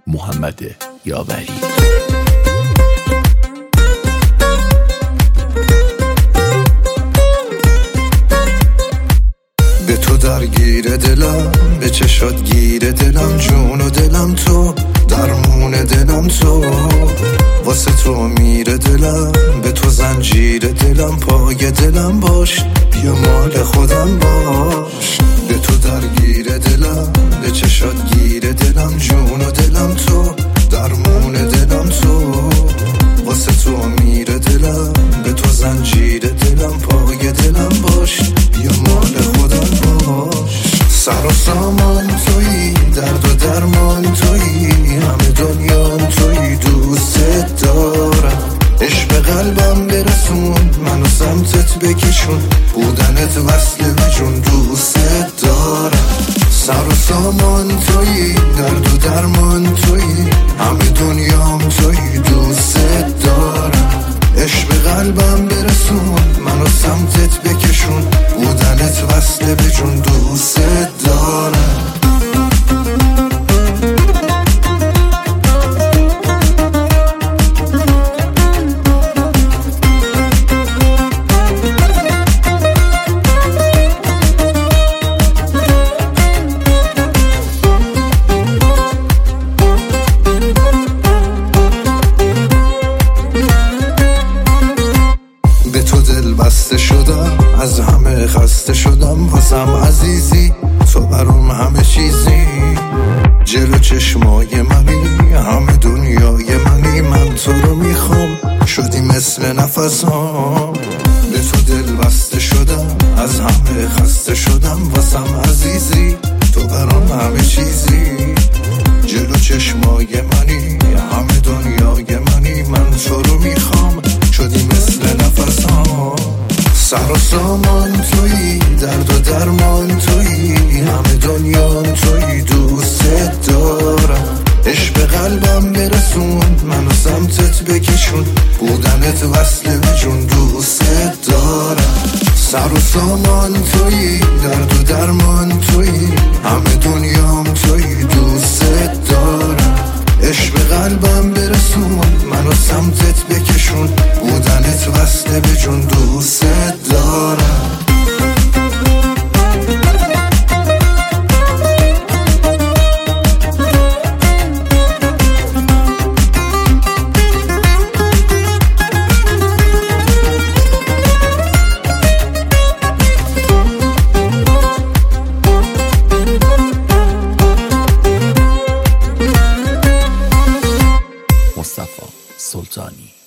محمد یاوری. به تو درگیر دلم، به چشات گیر دلم، جون و دلم تو، درمون دلم تو، واسه تو میره دلم، به تو زنجیر دلم، پای دلم باش، بیا مال خودم باش. به تو درگیر دلم، به چشات گیر دلم، جون و دلم تو، درمون دلم تو، واسه تو میره دلم، به تو زنجیر دلم، پای دلم باش، بیا مال خودم باش. سر و سامان تویی، درد و درمان تویی، همه دنیام تویی، دوستت دارم. عشق قلبم برسون، منو سمتت بکشون، بودنت وصله به جون، دوستت دارم. سر و سامان تویی، درد و درمان تویی، همه دنیام تویی، دوستت دارم. عشق قلبم برسون، منو سمتت بکشون، بودنت وصله به جون، دوستت دارم. به تو دل بسته شدم، از همه خسته شدم، واسم عزیزی، تو برام همه چیزی، جلو چشمای منی، همه دنیای منی، من تو رو میخوام، شدی مثل نفسام. به تو دل بسته شدم، از همه خسته شدم، واسم عزیزی، تو برام همه چیزی، جلو چشمای منی، همه دنیای منی، من تو رو میخوام، شدی مثل نفسام. سر و سامان تویی، درد و درمان تویی، همه دنیام تویی، دوستت دارم. عشق قلبم برسون، منو سمتت بکشون، بودنت وصله به جون، دوستت دارم. سر و سامان تویی، درد و درمان تویی، همه دنیام تویی، دوستت دارم. عشق قلبم برسون، منو سمتت بکشون، بودنت وصله به جون، دوستت دارم. مصطفی سلطانی.